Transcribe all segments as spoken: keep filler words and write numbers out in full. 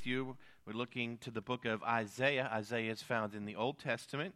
with you. We're looking to the book of Isaiah. Isaiah is found in the Old Testament.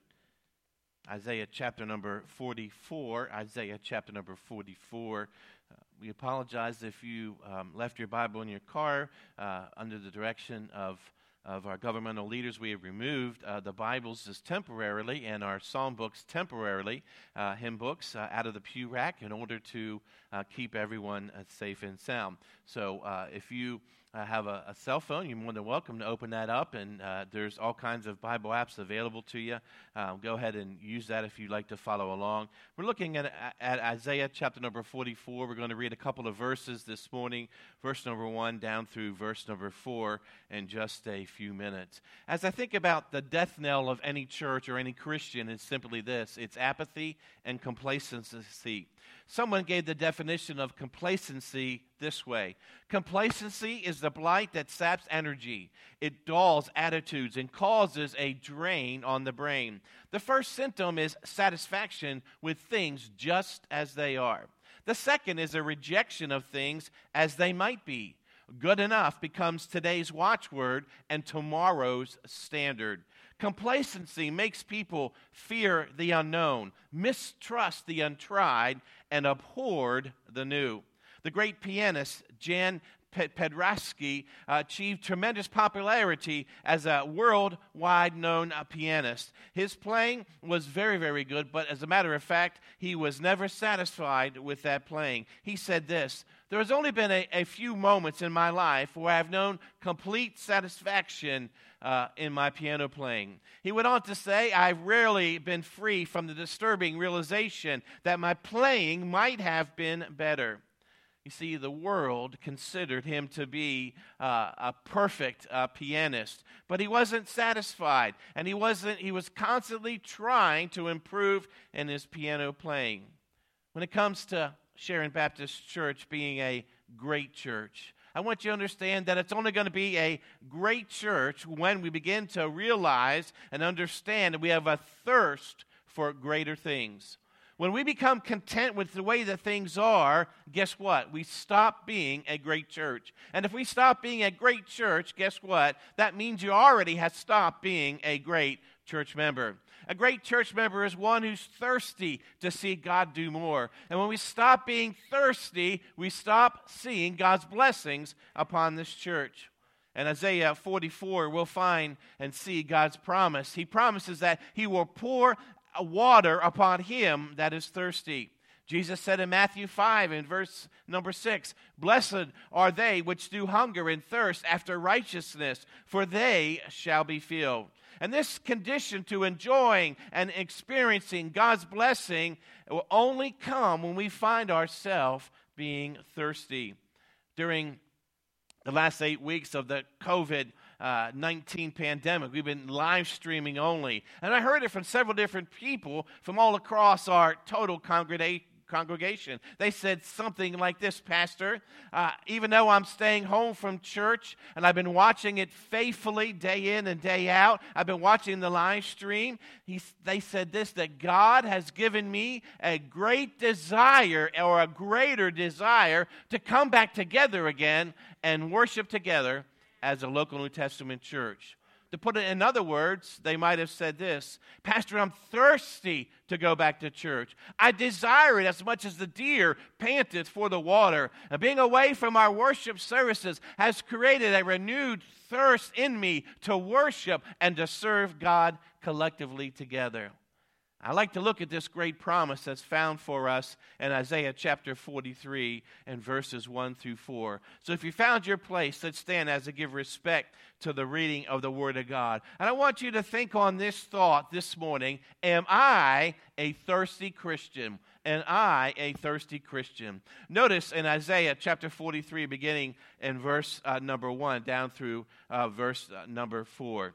Isaiah chapter number forty-four. Isaiah chapter number forty-four. Uh, we apologize if you um, left your Bible in your car. Uh, under the direction of of our governmental leaders, we have removed uh, the Bibles just temporarily and our psalm books temporarily, uh, hymn books, uh, out of the pew rack in order to uh, keep everyone uh, safe and sound. So uh, if you uh, have a, a cell phone, you're more than welcome to open that up, and uh, there's all kinds of Bible apps available to you. Uh, go ahead and use that if you'd like to follow along. We're looking at, at Isaiah chapter number forty-four. We're going to read a couple of verses this morning, verse number one down through verse number four in just a few minutes. As I think about the death knell of any church or any Christian, it's simply this: it's apathy and complacency. Someone gave the definition of complacency this way: complacency is the blight that saps energy. It dulls attitudes and causes a drain on the brain. The first symptom is satisfaction with things just as they are. The second is a rejection of things as they might be. Good enough becomes today's watchword and tomorrow's standard. Complacency makes people fear the unknown, mistrust the untried, and abhor the new. The great pianist Jan Pedrasky uh, achieved tremendous popularity as a worldwide known uh, pianist. His playing was very, very good, but as a matter of fact, he was never satisfied with that playing. He said this: "There has only been a, a few moments in my life where I have known complete satisfaction uh, in my piano playing." He went on to say, "I've rarely been free from the disturbing realization that my playing might have been better." You see, the world considered him to be uh, a perfect uh, pianist, but he wasn't satisfied, and he wasn't. He was constantly trying to improve in his piano playing. When it comes to Sharon Baptist Church being a great church, I want you to understand that it's only going to be a great church when we begin to realize and understand that we have a thirst for greater things. When we become content with the way that things are, guess what? We stop being a great church. And if we stop being a great church, guess what? That means you already have stopped being a great church member. A great church member is one who's thirsty to see God do more. And when we stop being thirsty, we stop seeing God's blessings upon this church. In Isaiah forty-four, we'll find and see God's promise. He promises that He will pour water upon him that is thirsty. Jesus said in Matthew five, in verse number six, "Blessed are they which do hunger and thirst after righteousness, for they shall be filled." And this condition to enjoying and experiencing God's blessing will only come when we find ourselves being thirsty. During the last eight weeks of the COVID Uh, nineteen pandemic, we've been live streaming only. And I heard it from several different people from all across our total congrega- congregation. They said something like this: "Pastor, uh, even though I'm staying home from church and I've been watching it faithfully day in and day out, I've been watching the live stream, he, they said this, that God has given me a great desire or a greater desire to come back together again and worship together as a local New Testament church." To put it in other words, they might have said this: "Pastor, I'm thirsty to go back to church. I desire it as much as the deer panteth for the water. And being away from our worship services has created a renewed thirst in me to worship and to serve God collectively together." I like to look at this great promise that's found for us in Isaiah chapter forty-three and verses one through four. So if you found your place, let's stand as I give respect to the reading of the Word of God. And I want you to think on this thought this morning: am I a thirsty Christian? Am I a thirsty Christian? Notice in Isaiah chapter forty-three, beginning in verse uh, number one down through uh, verse uh, number four.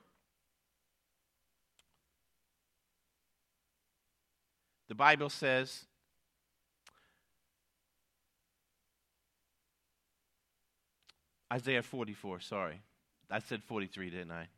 The Bible says, Isaiah forty-four, sorry. I said forty-three, didn't I?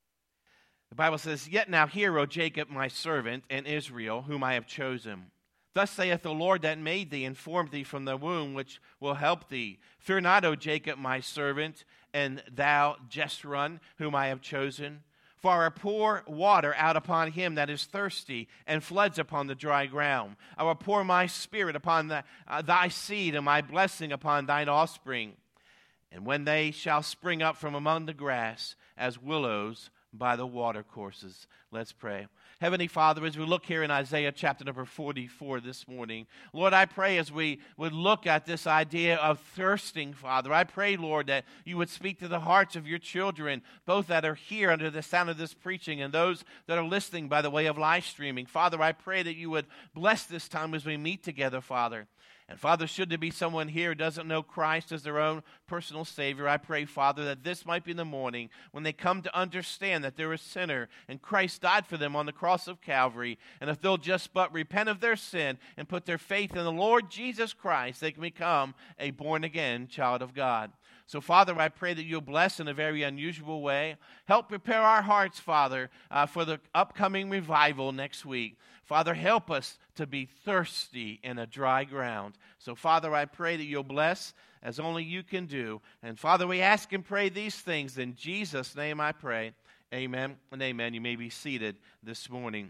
The Bible says, "Yet now hear, O Jacob, my servant, and Israel, whom I have chosen. Thus saith the Lord that made thee, and formed thee from the womb, which will help thee. Fear not, O Jacob, my servant, and thou, Jeshurun, whom I have chosen. For I will pour water out upon him that is thirsty, and floods upon the dry ground. I will pour my spirit upon the, uh, thy seed, and my blessing upon thine offspring. And when they shall spring up from among the grass, as willows by the watercourses. Let's pray. Heavenly Father, as we look here in Isaiah chapter number forty-four this morning, Lord, I pray as we would look at this idea of thirsting, Father, I pray, Lord, that you would speak to the hearts of your children, both that are here under the sound of this preaching and those that are listening by the way of live streaming. Father, I pray that you would bless this time as we meet together, Father. And Father, should there be someone here who doesn't know Christ as their own personal Savior, I pray, Father, that this might be the morning when they come to understand that they're a sinner and Christ died for them on the cross of Calvary. And if they'll just but repent of their sin and put their faith in the Lord Jesus Christ, they can become a born-again child of God. So, Father, I pray that you'll bless in a very unusual way. Help prepare our hearts, Father, uh, for the upcoming revival next week. Father, help us to be thirsty in a dry ground. So, Father, I pray that you'll bless as only you can do. And, Father, we ask and pray these things. In Jesus' name I pray. Amen and amen. You may be seated this morning.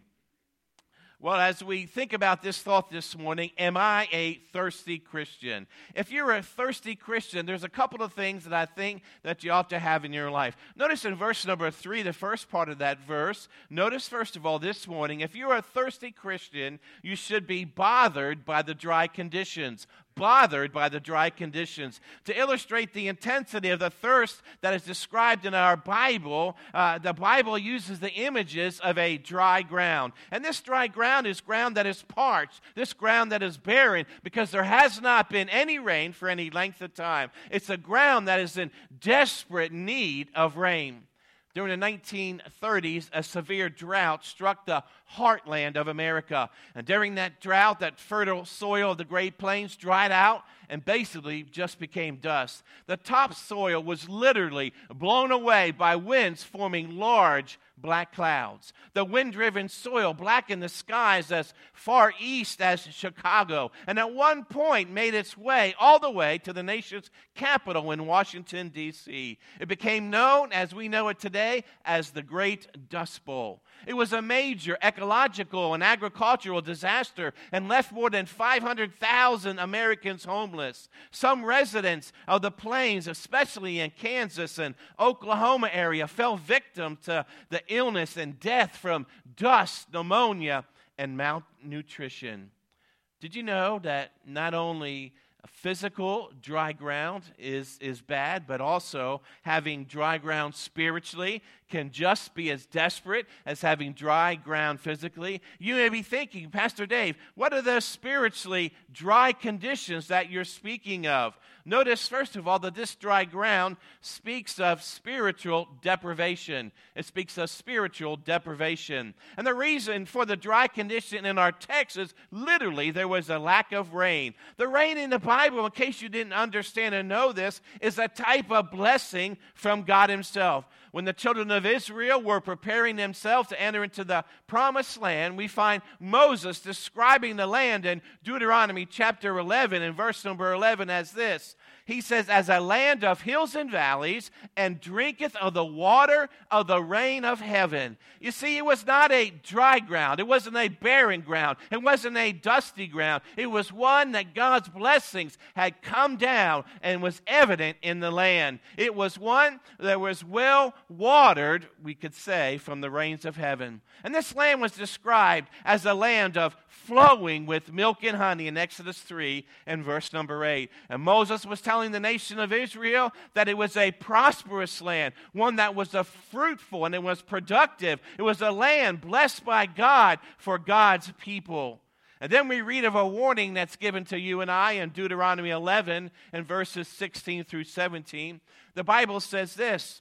Well, as we think about this thought this morning, am I a thirsty Christian? If you're a thirsty Christian, there's a couple of things that I think that you ought to have in your life. Notice in verse number three, the first part of that verse, notice first of all this morning, if you're a thirsty Christian, you should be bothered by the dry conditions. Bothered by the dry conditions. To illustrate the intensity of the thirst that is described in our Bible, uh, the Bible uses the images of a dry ground. And this dry ground is ground that is parched, this ground that is barren, because there has not been any rain for any length of time. It's a ground that is in desperate need of rain. During the nineteen thirties, a severe drought struck the heartland of America. And during that drought, that fertile soil of the Great Plains dried out and basically just became dust. The topsoil was literally blown away by winds forming large black clouds. The wind-driven soil blackened the skies as far east as Chicago, and at one point made its way all the way to the nation's capital in Washington, D C It became known, as we know it today, as the Great Dust Bowl. It was a major ecological and agricultural disaster and left more than five hundred thousand Americans homeless. Some residents of the plains, especially in Kansas and Oklahoma area, fell victim to the illness and death from dust, pneumonia, and malnutrition. Did you know that not only physical dry ground is, is bad, but also having dry ground spiritually can just be as desperate as having dry ground physically? You may be thinking, Pastor Dave, what are the spiritually dry conditions that you're speaking of? Notice, first of all, that this dry ground speaks of spiritual deprivation. It speaks of spiritual deprivation. And the reason for the dry condition in our text is literally there was a lack of rain. The rain in the Bible, in case you didn't understand and know this, is a type of blessing from God himself. When the children of Israel were preparing themselves to enter into the promised land, we find Moses describing the land in Deuteronomy chapter eleven and verse number eleven as this. He says, as a land of hills and valleys, and drinketh of the water of the rain of heaven. You see, it was not a dry ground. It wasn't a barren ground. It wasn't a dusty ground. It was one that God's blessings had come down and was evident in the land. It was one that was well watered, we could say, from the rains of heaven. And this land was described as a land of flowing with milk and honey in Exodus three and verse number eight. And Moses was telling the nation of Israel that it was a prosperous land, one that was a fruitful and it was productive. It was a land blessed by God for God's people. And then we read of a warning that's given to you and I in Deuteronomy eleven and verses sixteen through seventeen. The Bible says this,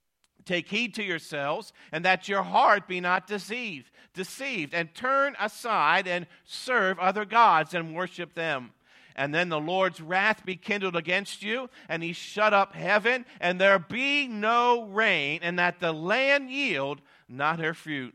take heed to yourselves, and that your heart be not deceived, deceived, and turn aside and serve other gods and worship them. And then the Lord's wrath be kindled against you, and he shut up heaven, and there be no rain, and that the land yield not her fruit.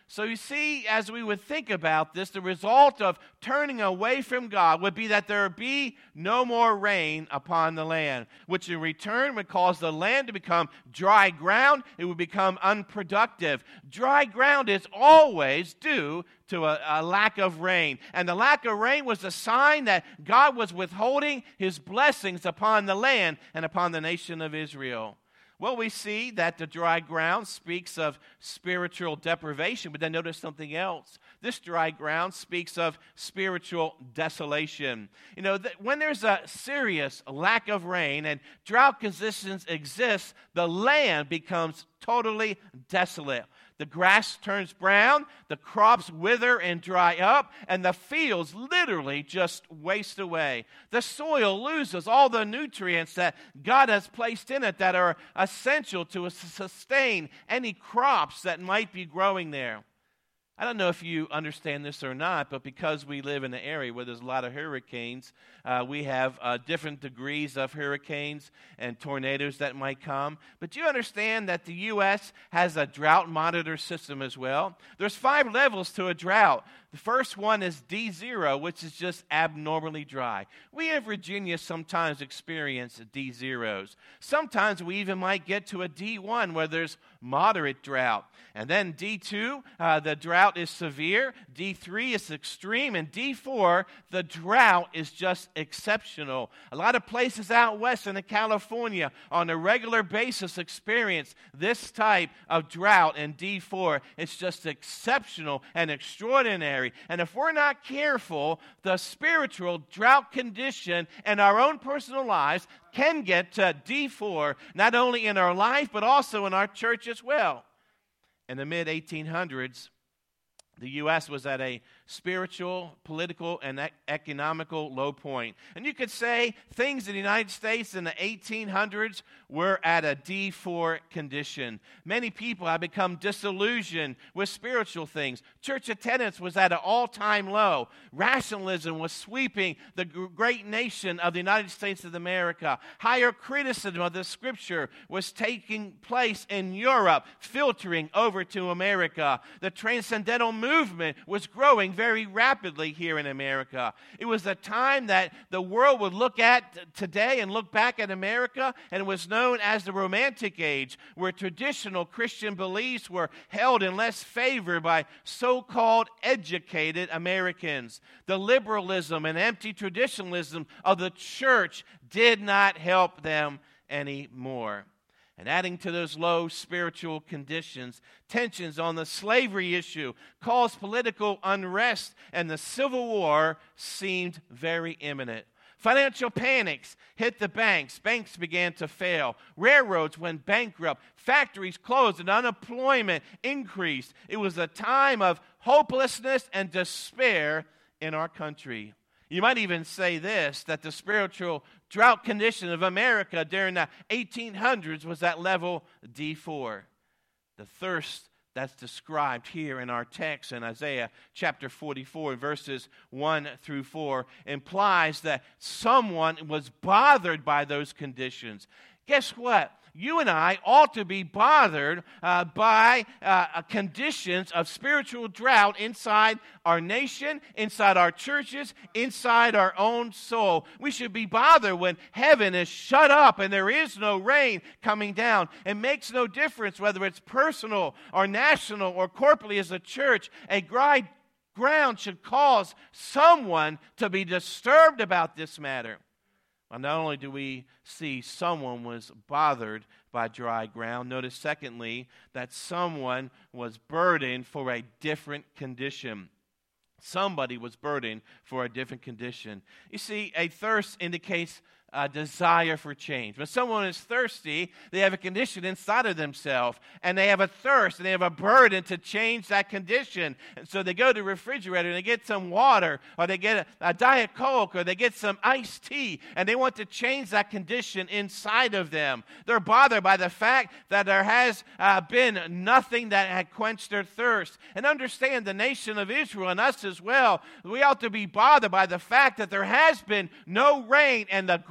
So you see, as we would think about this, the result of turning away from God would be that there would be no more rain upon the land, which in return would cause the land to become dry ground. It would become unproductive. Dry ground is always due to a, a lack of rain. And the lack of rain was a sign that God was withholding his blessings upon the land and upon the nation of Israel. Well, we see that the dry ground speaks of spiritual deprivation, but then notice something else. This dry ground speaks of spiritual desolation. You know, th- when there's a serious lack of rain and drought conditions exist, the land becomes totally desolate. The grass turns brown, the crops wither and dry up, and the fields literally just waste away. The soil loses all the nutrients that God has placed in it that are essential to sustain any crops that might be growing there. I don't know if you understand this or not, but because we live in an area where there's a lot of hurricanes, uh, we have uh, different degrees of hurricanes and tornadoes that might come. But do you understand that the U S has a drought monitor system as well? There's five levels to a drought. The first one is D zero, which is just abnormally dry. We in Virginia sometimes experience D zeros. Sometimes we even might get to a D one where there's moderate drought. And then D two, uh, the drought is severe. D three is extreme. And D four, the drought is just exceptional. A lot of places out west and in California on a regular basis experience this type of drought in D four. It's just exceptional and extraordinary. And if we're not careful, the spiritual drought condition in our own personal lives can get to D four, not only in our life, but also in our church as well. In the mid eighteen hundreds, the U S was at a spiritual, political, and ec- economical low point. And you could say things in the United States in the eighteen hundreds were at a D four condition. Many people have become disillusioned with spiritual things. Church attendance was at an all-time low. Rationalism was sweeping the g- great nation of the United States of America. Higher criticism of the Scripture was taking place in Europe, filtering over to America. The transcendental movement was growing very rapidly here in America. It was a time that the world would look at today and look back at America, and it was known as the Romantic Age, where traditional Christian beliefs were held in less favor by so-called educated Americans. The liberalism and empty traditionalism of the church did not help them anymore. And adding to those low spiritual conditions, tensions on the slavery issue caused political unrest, and the Civil War seemed very imminent. Financial panics hit the banks. Banks began to fail. Railroads went bankrupt. Factories closed, and unemployment increased. It was a time of hopelessness and despair in our country. You might even say this, that the spiritual drought condition of America during the eighteen hundreds was at level D four. The thirst that's described here in our text in Isaiah chapter forty-four, verses one through four, implies that someone was bothered by those conditions. Guess what? You and I ought to be bothered uh, by uh, conditions of spiritual drought inside our nation, inside our churches, inside our own soul. We should be bothered when heaven is shut up and there is no rain coming down. It makes no difference whether it's personal or national or corporately as a church. A dry ground should cause someone to be disturbed about this matter. Well, not only do we see someone was bothered by dry ground, notice secondly that someone was burdened for a different condition. Somebody was burdened for a different condition. You see, a thirst indicates a desire for change. When someone is thirsty, they have a condition inside of themselves, and they have a thirst, and they have a burden to change that condition. And so they go to the refrigerator, and they get some water, or they get a, a Diet Coke, or they get some iced tea, and they want to change that condition inside of them. They're bothered by the fact that there has uh, been nothing that had quenched their thirst. And understand, the nation of Israel and us as well, we ought to be bothered by the fact that there has been no rain, and the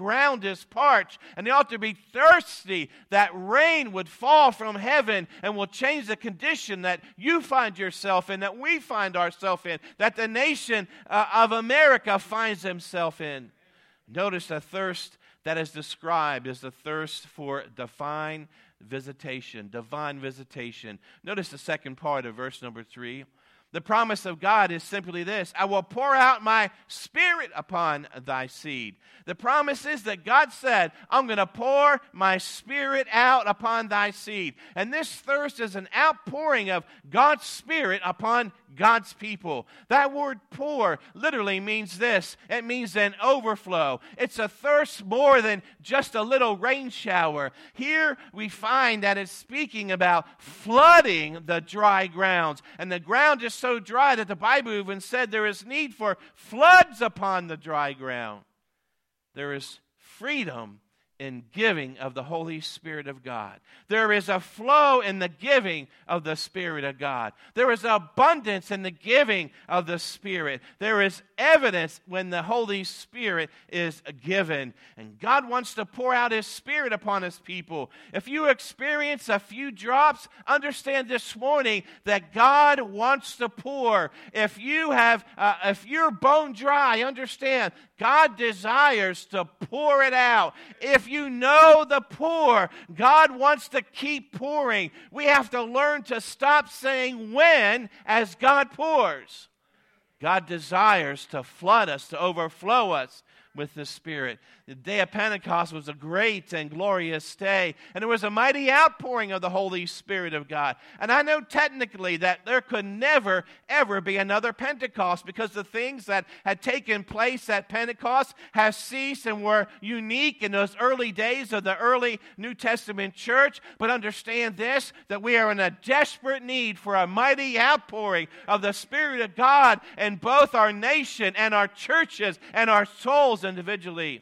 ground is parched, and they ought to be thirsty, that rain would fall from heaven and will change the condition that you find yourself in, that we find ourselves in, that the nation uh, of America finds himself in. Notice the thirst that is described is the thirst for divine visitation, divine visitation. Notice the second part of verse number three. The promise of God is simply this: I will pour out my Spirit upon thy seed. The promise is that God said, I'm going to pour my Spirit out upon thy seed. And this thirst is an outpouring of God's Spirit upon God's people. That word pour literally means this. It means an overflow. It's a thirst more than just a little rain shower. Here we find that it's speaking about flooding the dry grounds. And the ground is so dry that the Bible even said there is need for floods upon the dry ground. There is freedom in giving of the Holy Spirit of God. There is a flow in the giving of the Spirit of God. There is abundance in the giving of the Spirit. There is evidence when the Holy Spirit is given. And God wants to pour out His Spirit upon His people. If you experience a few drops, understand this morning that God wants to pour. If you have, uh, if you're bone dry, understand God desires to pour it out. If you know the pour, God wants to keep pouring. We have to learn to stop saying when as God pours. God desires to flood us, to overflow us with the Spirit. The day of Pentecost was a great and glorious day, and there was a mighty outpouring of the Holy Spirit of God. And I know technically that there could never, ever be another Pentecost, because the things that had taken place at Pentecost have ceased and were unique in those early days of the early New Testament church. But understand this, that we are in a desperate need for a mighty outpouring of the Spirit of God in both our nation and our churches and our souls individually.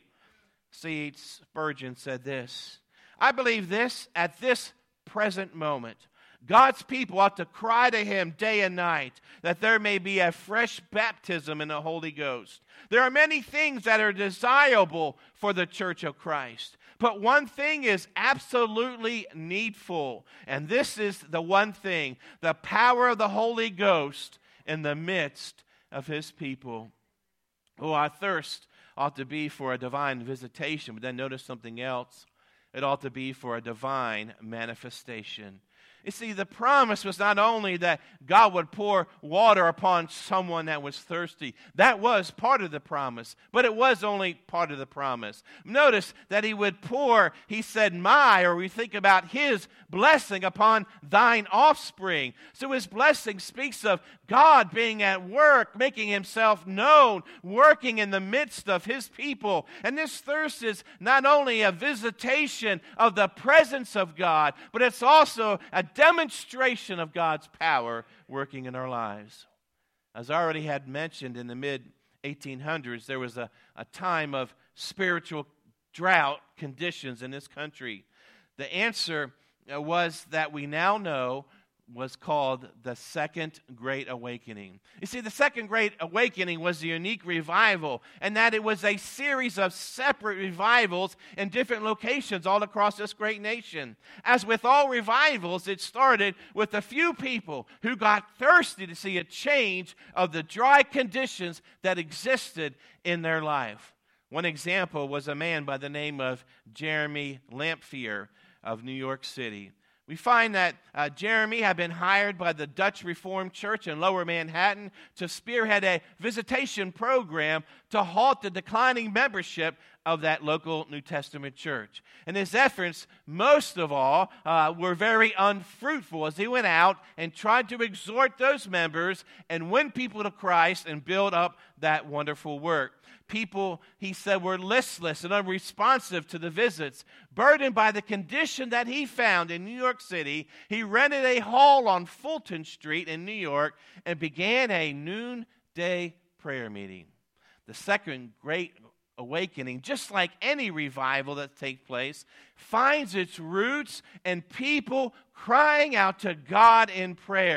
C H Spurgeon said this: I believe this at this present moment, God's people ought to cry to Him day and night that there may be a fresh baptism in the Holy Ghost. There are many things that are desirable for the church of Christ, but one thing is absolutely needful, and this is the one thing: the power of the Holy Ghost in the midst of His people. Oh, our thirst ought to be for a divine visitation, but then notice something else. It ought to be for a divine manifestation. You see, the promise was not only that God would pour water upon someone that was thirsty. That was part of the promise, but it was only part of the promise. Notice that He would pour, He said, my, or we think about His blessing upon thine offspring. So His blessing speaks of God being at work, making Himself known, working in the midst of His people. And this thirst is not only a visitation of the presence of God, but it's also a demonstration of God's power working in our lives. As I already had mentioned, in the mid eighteen hundreds, there was a, a time of spiritual drought conditions in this country. The answer was that we now know was called the Second Great Awakening. You see, the Second Great Awakening was a unique revival, and that it was a series of separate revivals in different locations all across this great nation. As with all revivals, it started with a few people who got thirsty to see a change of the dry conditions that existed in their life. One example was a man by the name of Jeremy Lamphere of New York City. We find that uh, Jeremy had been hired by the Dutch Reformed Church in Lower Manhattan to spearhead a visitation program to halt the declining membership of that local New Testament church. And his efforts, most of all, uh, were very unfruitful as he went out and tried to exhort those members and win people to Christ and build up that wonderful work. People, he said, were listless and unresponsive to the visits. Burdened by the condition that he found in New York City, he rented a hall on Fulton Street in New York and began a noonday prayer meeting. The Second Great Awakening, just like any revival that takes place, finds its roots in people crying out to God in prayer.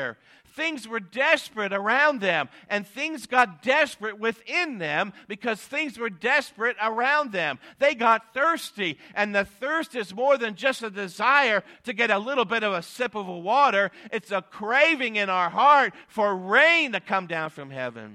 Things were desperate around them, and things got desperate within them because things were desperate around them. They got thirsty, and the thirst is more than just a desire to get a little bit of a sip of water. It's a craving in our heart for rain to come down from heaven.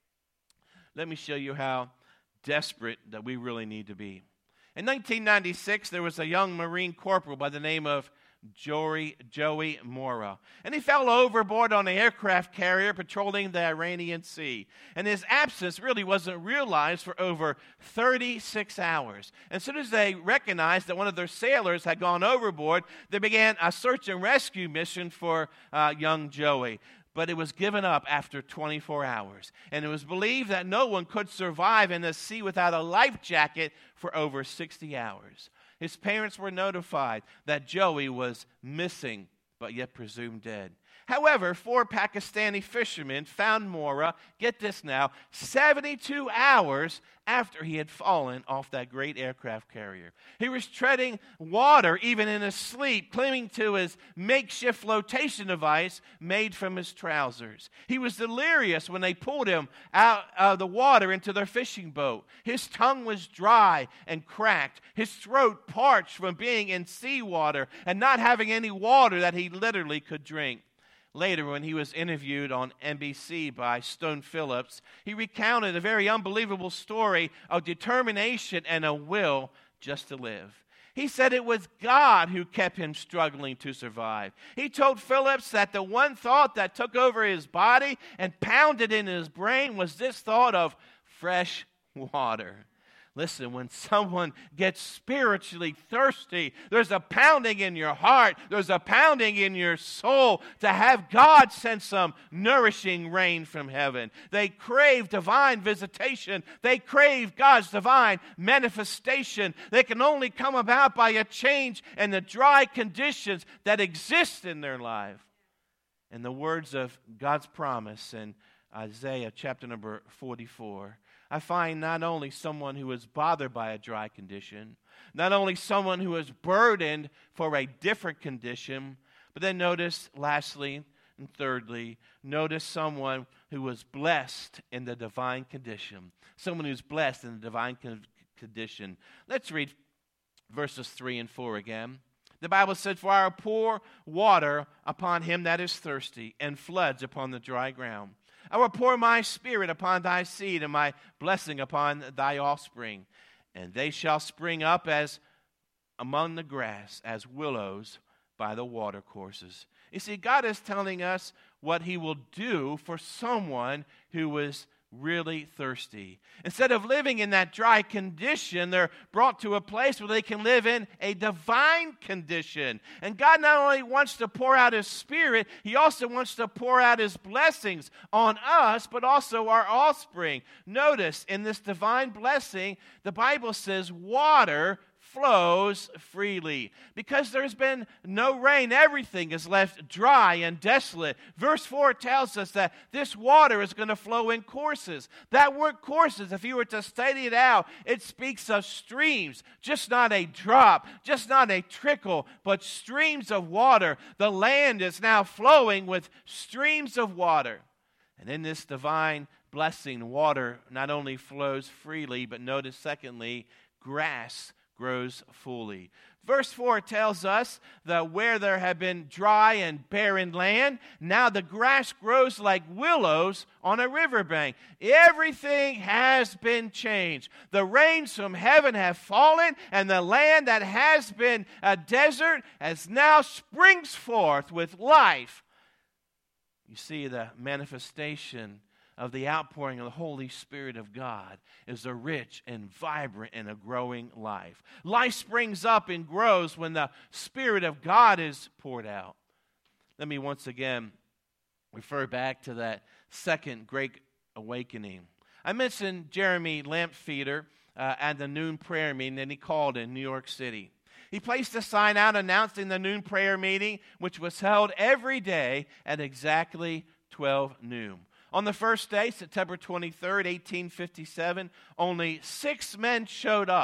Let me show you how desperate that we really need to be. In nineteen ninety-six, there was a young Marine corporal by the name of Joey, Joey Mora. And he fell overboard on an aircraft carrier patrolling the Iranian Sea. And his absence really wasn't realized for over thirty-six hours. And as soon as they recognized that one of their sailors had gone overboard, they began a search and rescue mission for uh, young Joey. But it was given up after twenty-four hours. And it was believed that no one could survive in the sea without a life jacket for over sixty hours. His parents were notified that Joey was missing, but yet presumed dead. However, four Pakistani fishermen found Mora, get this now, seventy-two hours after he had fallen off that great aircraft carrier. He was treading water even in his sleep, clinging to his makeshift flotation device made from his trousers. He was delirious when they pulled him out of the water into their fishing boat. His tongue was dry and cracked. His throat parched from being in seawater and not having any water that he literally could drink. Later, when he was interviewed on N B C by Stone Phillips, he recounted a very unbelievable story of determination and a will just to live. He said it was God who kept him struggling to survive. He told Phillips that the one thought that took over his body and pounded in his brain was this thought of fresh water. Listen, when someone gets spiritually thirsty, there's a pounding in your heart, there's a pounding in your soul to have God send some nourishing rain from heaven. They crave divine visitation. They crave God's divine manifestation. They can only come about by a change in the dry conditions that exist in their life. In the words of God's promise in Isaiah chapter number forty-four, I find not only someone who is bothered by a dry condition, not only someone who is burdened for a different condition, but then notice, lastly and thirdly, notice someone who was blessed in the divine condition. Someone who's blessed in the divine con- condition. Let's read verses three and four again. The Bible said, "For I will pour water upon him that is thirsty, and floods upon the dry ground. I will pour my spirit upon thy seed, and my blessing upon thy offspring. And they shall spring up as among the grass, as willows by the watercourses." You see, God is telling us what he will do for someone who is really thirsty. Instead of living in that dry condition, they're brought to a place where they can live in a divine condition. And God not only wants to pour out his spirit, he also wants to pour out his blessings on us, but also our offspring. Notice, in this divine blessing, the Bible says water flows freely. Because there's been no rain, everything is left dry and desolate. Verse four tells us that this water is going to flow in courses. That word courses, if you were to study it out, it speaks of streams, just not a drop, just not a trickle, but streams of water. The land is now flowing with streams of water. And in this divine blessing, water not only flows freely, but notice secondly, grass grows fully. Verse four tells us that where there had been dry and barren land, now the grass grows like willows on a riverbank. Everything has been changed. The rains from heaven have fallen, and the land that has been a desert has now springs forth with life. You see, the manifestation of the outpouring of the Holy Spirit of God is a rich and vibrant and a growing life. Life springs up and grows when the Spirit of God is poured out. Let me once again refer back to that second great awakening. I mentioned Jeremy Lampfeeder uh, at the noon prayer meeting that he called in New York City. He placed a sign out announcing the noon prayer meeting, which was held every day at exactly twelve noon. On the first day, September twenty-third, eighteen fifty-seven, only six men showed up.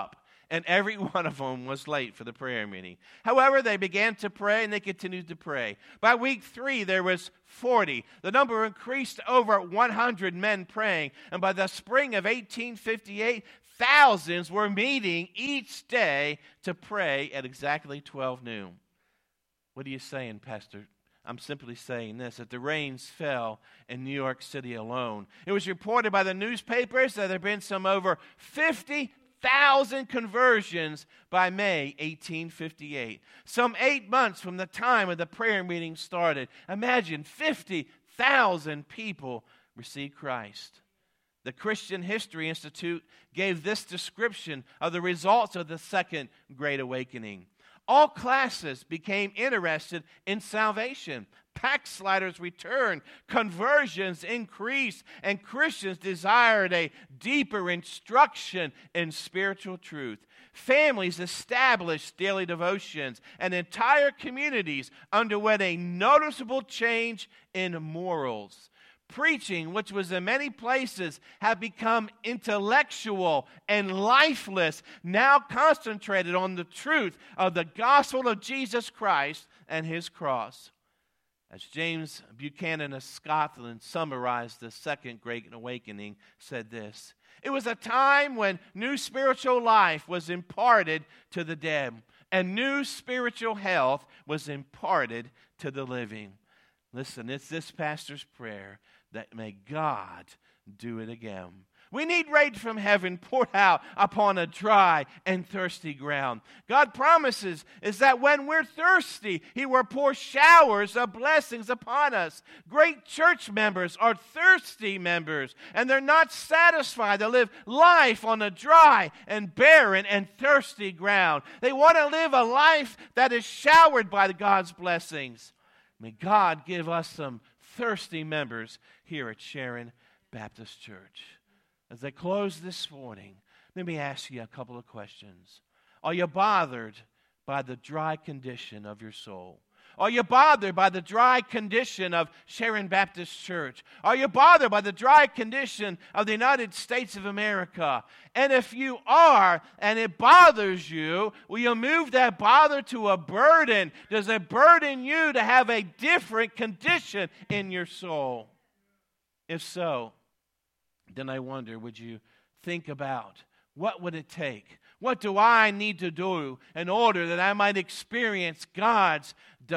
and every one of them was late for the prayer meeting. However, they began to pray, and they continued to pray. By week three, there was forty. The number increased to over one hundred men praying, and by the spring of eighteen fifty-eight, thousands were meeting each day to pray at exactly twelve noon. What are you saying, Pastor? I'm simply saying this, that the rains fell in New York City alone. It was reported by the newspapers that there had been some over fifty thousand conversions by May eighteen fifty-eight. Some eight months from the time of the prayer meeting started. Imagine fifty thousand people received Christ. The Christian History Institute gave this description of the results of the Second Great Awakening. All classes became interested in salvation. Backsliders returned, conversions increased, and Christians desired a deeper instruction in spiritual truth. Families established daily devotions, and entire communities underwent a noticeable change in morals. Preaching, which was in many places have become intellectual and lifeless, now concentrated on the truth of the gospel of Jesus Christ and his cross. As James Buchanan of Scotland summarized the Second Great Awakening, said this: "It was a time when new spiritual life was imparted to the dead, and new spiritual health was imparted to the living." Listen, it's this pastor's prayer that may God do it again. We need rain from heaven poured out upon a dry and thirsty ground. God promises is that when we're thirsty, he will pour showers of blessings upon us. Great church members are thirsty members, and they're not satisfied to live life on a dry and barren and thirsty ground. They want to live a life that is showered by God's blessings. May God give us some thirsty members here at Sharon Baptist Church. As I close this morning, let me ask you a couple of questions. Are you bothered by the dry condition of your soul? Are you bothered by the dry condition of Sharon Baptist Church? Are you bothered by the dry condition of the United States of America? And if you are, and it bothers you, will you move that bother to a burden? Does it burden you to have a different condition in your soul? If so, then I wonder, would you think about what would it take? What do I need to do in order that I might experience God's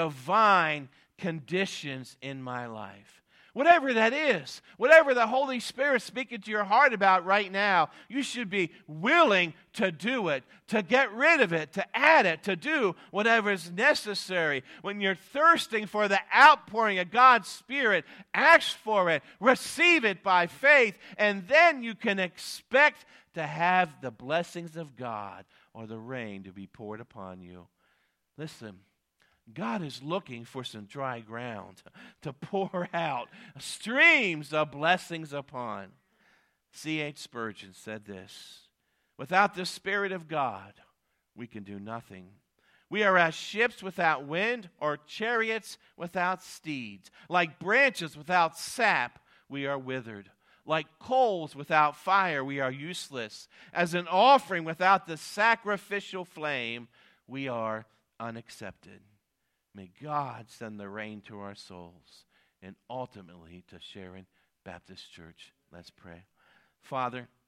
divine conditions in my life? Whatever that is, whatever the Holy Spirit is speaking to your heart about right now, you should be willing to do it, to get rid of it, to add it, to do whatever is necessary. When you're thirsting for the outpouring of God's Spirit, ask for it, receive it by faith, and then you can expect to have the blessings of God or the rain to be poured upon you. Listen. God is looking for some dry ground to pour out streams of blessings upon. C H Spurgeon said this: "Without the Spirit of God, we can do nothing. We are as ships without wind or chariots without steeds. Like branches without sap, we are withered. Like coals without fire, we are useless. As an offering without the sacrificial flame, we are unaccepted." May God send the rain to our souls and ultimately to Sharon Baptist Church. Let's pray. Father,